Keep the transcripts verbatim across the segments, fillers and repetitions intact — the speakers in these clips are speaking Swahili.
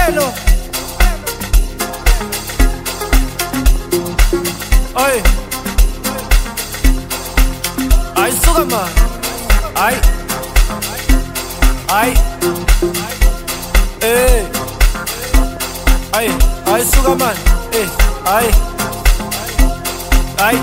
Belo. Ay. Ay, suka man. Ay. Ay. Eh. Ay, ay, suka man. Eh. Ay. Ay.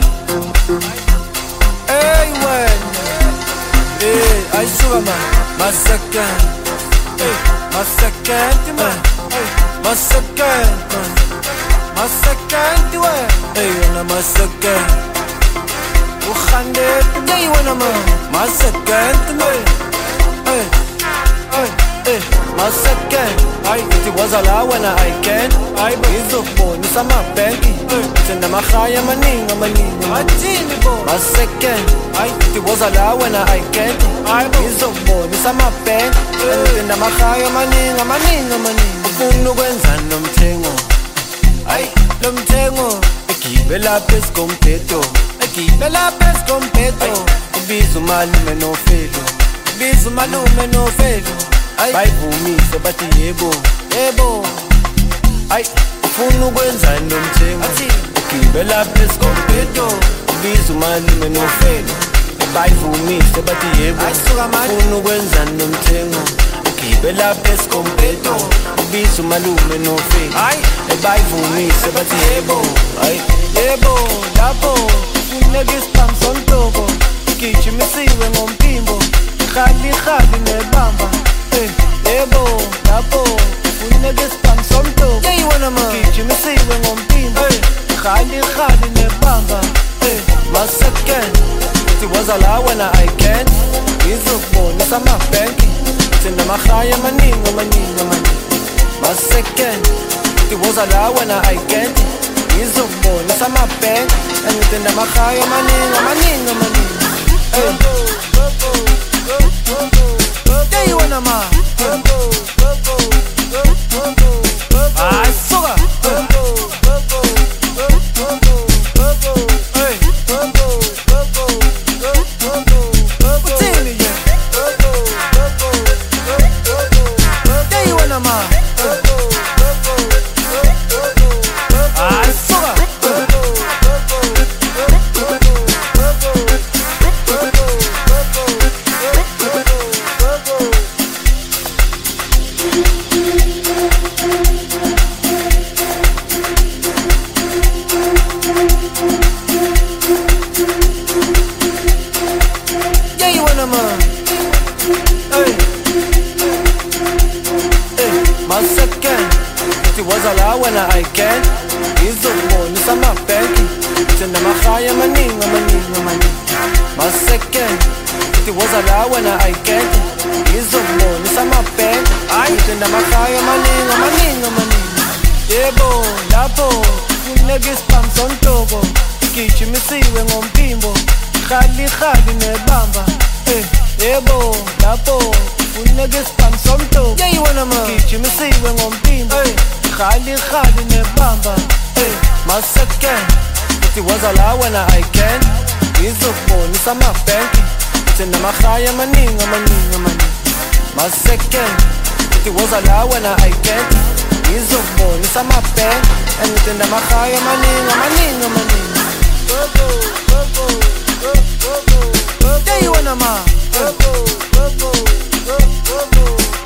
Hey, when. Eh, ay, suka man. My second. Eh, my second man. My second man. My second man. Hey, when I'm a second. Ukhande, hey, when I'm a my second man. Hey, hey, hey, my second. I it was allowed when I can. I believe so born is my banky. Send them a higher maning, a maning. My second. I it was allowed when I can. I believe so born is my bank. Send them a higher maning, a maning, a maning. Ufunu kwenza nomthengo. Ay, nomthengo. Ekibela pes kompeto. Ekibela pes kompeto. Ubiza umalume no felo. Ubiza umalume no felo. Ay, bayivumise bathi yebo, yebo. Ay, ufuna ukwenza nomthengo. Ukugibela pes kompeto. Ubiza umalume no felo. Bayivumise bathi yebo. Ufuna ukwenza nomthengo. Ukugibela pes kompeto. Ubiza umalume no felo. Ay, bayivumise bathi yebo. Ay, yebo, lapho ufuneka isiphambano. Gijimisiwe ngomphimbo. Khali khali nebamba. Yebo, lapho ufuneka isiphambano. Yeah, you wanna man. Gijimisiwe ngomphimbo. Khali khali nebamba. My second. It was allowed when I can. Ngizokubonisa amabhenki. Thina mahaya amaningi amaningi amaningi. My second. It was allowed when I can. Ngizokubonisa amabhenki. Thina mahaya amaningi amaningi amaningi. Yeah, you wanna man. Ay, suka. I can. Ngizokubonisa amabhenki. Thina mahaya amaningi amaningi amaningi. My second. It was allowed when I can. Ngizokubonisa amabhenki. Ay, thina mahaya amaningi amaningi amaningi. Yebo, lapho ufuneka isiphambano. Gijimisiwe ngomphimbo. Khali khali nebamba. Yebo, lapho ufuneka isiphambano. Yeah, you wanna man. Gijimisiwe ngomphimbo. Khali khali nebamba. My second. It was allowed when I can. Ngizokubonisa amabhenki. Thina mahaya amaningi amaningi amaningi. My second. It was allowed when I can. Ngizokubonisa amabhenki. Thina mahaya amaningi amaningi amaningi. Yeah, you wanna man.